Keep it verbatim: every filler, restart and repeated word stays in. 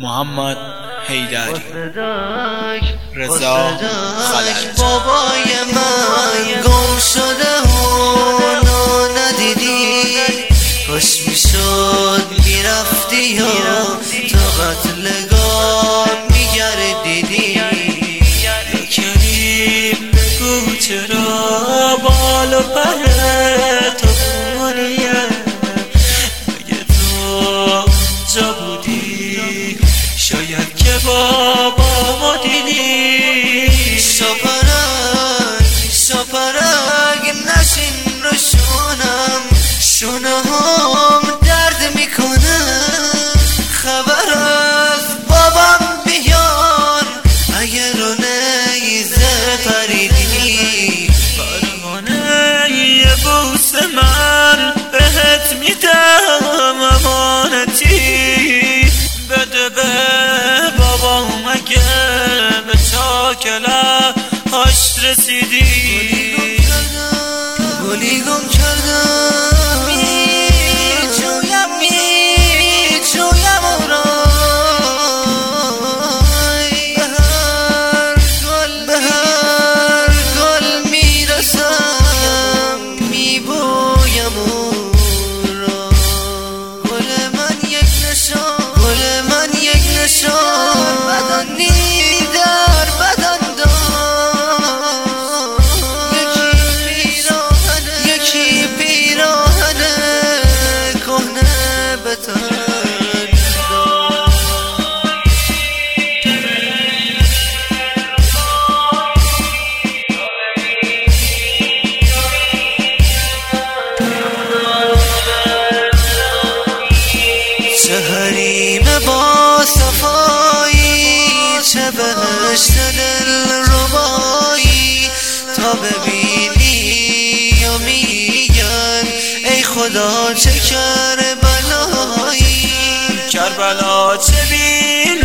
محمد حیدری، رضا خلج. بابای من گم شده و ندیدی، کاش میشد میرفتی یا تا قتلگاه میگردیدی. یا کریم بگو چرا بال و پر تو خونیه، مگه تو جا بودی شاید که بابا ما دیدی. شاپرک شاپرک نشین رو شونم، شونه هم درد میکنه. خبر از بابام بیار اگه رو نیزه پریدی. پروانه یه بوس من بهت میدم امانتی، بده به بابام اگه به چاکله هاش رسیدی. گلی گم کردم میجویم میجویم او را، به هر گل به هر گل میرسم میبویم او را. گل من یک نشان گل من یک نشان بدنی در بدن چه حریم با صفایی، چه بهشت دل ربایی. تا ببینی و میگن ای خدا چه کربلایی. کربلا چه بی